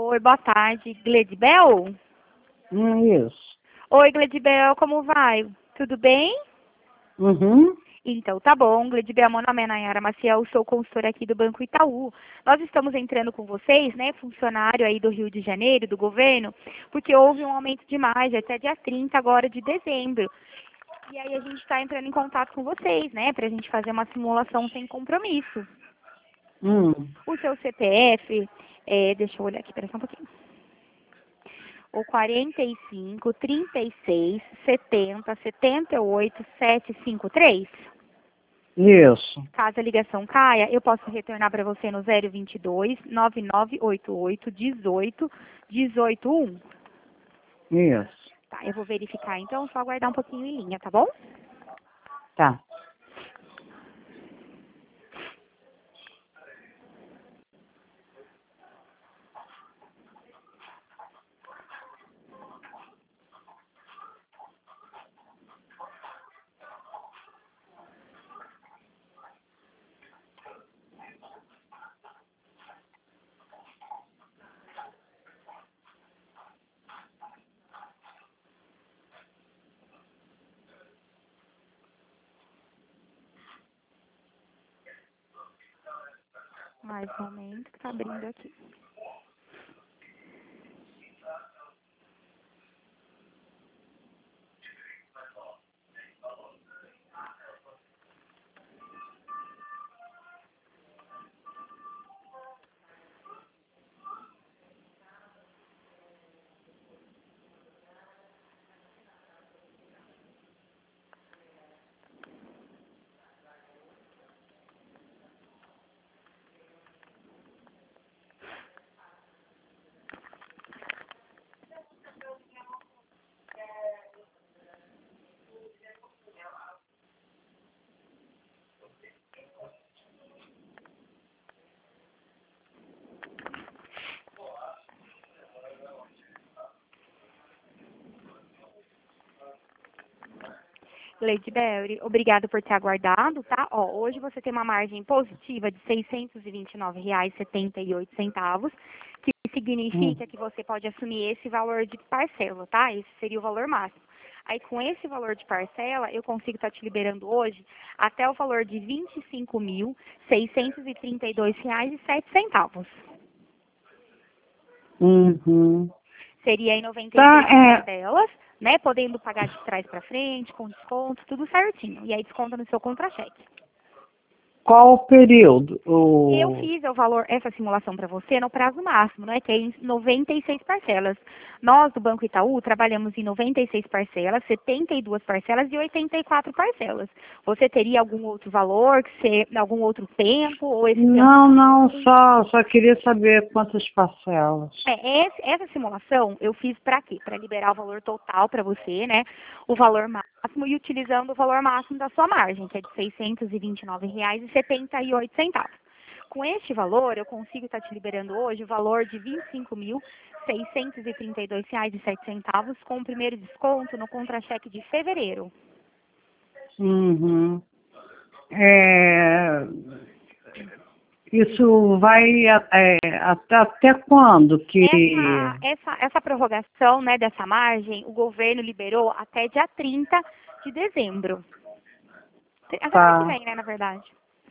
Oi, boa tarde. Gledibel? Isso. Oi, Gledibel, como vai? Tudo bem? Uhum. Então, tá bom. Gledibel, meu nome é Nayara Maciel, sou consultora aqui do Banco Itaú. Nós estamos entrando com vocês, né, funcionário aí do Rio de Janeiro, do governo, porque houve um aumento de margem até dia 30 agora de dezembro. E aí a gente está entrando em contato com vocês, né, para a gente fazer uma simulação sem compromisso. O seu CPF, deixa eu olhar aqui, pera só um pouquinho. O 45 36 70 78 753. Isso. Caso a ligação caia, eu posso retornar para você no 022 9988 18 181. Isso. Tá, eu vou verificar então, só aguardar um pouquinho em linha, tá bom? Tá. Mais um momento que tá abrindo aqui. Lady Berry, obrigado por ter aguardado, tá? Ó, hoje você tem uma margem positiva de R$ 629,78, que significa que você pode assumir esse valor de parcela, tá? Esse seria o valor máximo. Aí, com esse valor de parcela, eu consigo estar te liberando hoje até o valor de R$ 25.632,07. Uhum. Seria em 96 Tá, parcelas, né? Podendo pagar de trás para frente, com desconto, tudo certinho. E aí desconta no seu contra-cheque. qual o período? Eu fiz o valor, essa simulação para você no prazo máximo, né? Que é em 96 parcelas. Nós, do Banco Itaú, trabalhamos em 96 parcelas, 72 parcelas e 84 parcelas. Você teria algum outro valor, algum outro tempo? Ou esse tempo? Não, só queria saber quantas parcelas. Essa simulação eu fiz para quê? Para liberar o valor total para você, né? O valor máximo e utilizando o valor máximo da sua margem, que é de R$ 629,78. Com este valor, eu consigo estar te liberando hoje o valor de R$ 25.632,07 com o primeiro desconto no contra-cheque de fevereiro. Uhum. Isso vai até quando que... Essa prorrogação, né, dessa margem, o governo liberou até dia 30 de dezembro. A semana que vem, né, na verdade.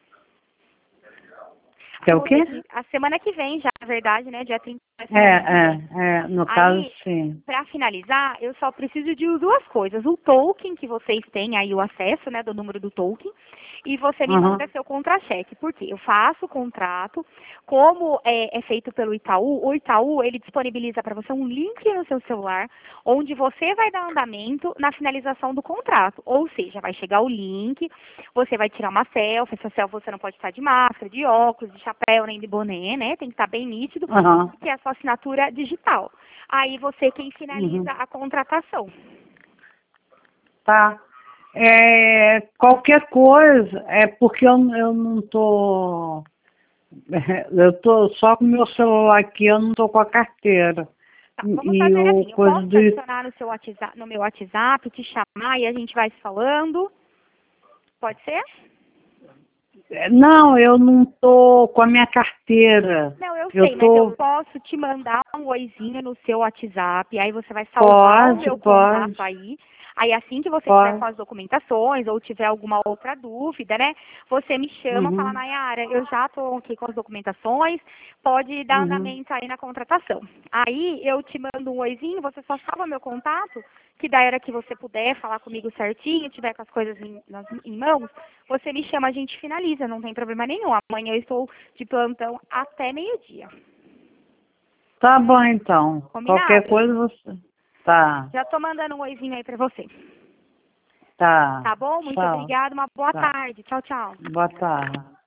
É o quê? A semana que vem já, na verdade, né, dia 30 no caso, aí, sim. para finalizar, eu só preciso de duas coisas. O token, que vocês têm aí o acesso, né, do número do token, e você me manda seu contra-cheque. Por quê? Eu faço o contrato, como é feito pelo Itaú, o Itaú, ele disponibiliza para você um link no seu celular, onde você vai dar andamento na finalização do contrato. Ou seja, vai chegar o link, você vai tirar uma selfie, essa selfie você não pode estar de máscara, de óculos, de chapéu, nem de boné, né? Tem que estar bem nítido, que é a sua assinatura digital. Aí você quem finaliza a contratação. Tá. Qualquer coisa, porque eu não tô... Eu tô só com o meu celular aqui, eu não tô com a carteira. Tá, vamos fazer assim, eu posso te adicionar no seu WhatsApp, no meu WhatsApp, te chamar e a gente vai se falando. Pode ser? Não, eu não tô com a minha carteira. Não, eu sei, mas eu posso te mandar um oizinho no seu WhatsApp, aí você vai salvar o meu contato aí. Aí assim que você tiver com as documentações ou tiver alguma outra dúvida, né? Você me chama, fala, Nayara, eu já estou aqui com as documentações, pode dar andamento aí na contratação. Aí eu te mando um oizinho, você só salva meu contato, que da hora que você puder falar comigo certinho, tiver com as coisas em mãos, você me chama, a gente finaliza, não tem problema nenhum. Amanhã eu estou de plantão até meio-dia. Tá bom, então. Combinado? Qualquer coisa você... Tá. Já tô mandando um oizinho aí pra você. Tá. Tá bom? Muito obrigada. Uma boa tarde. Tchau, tchau. Boa tarde.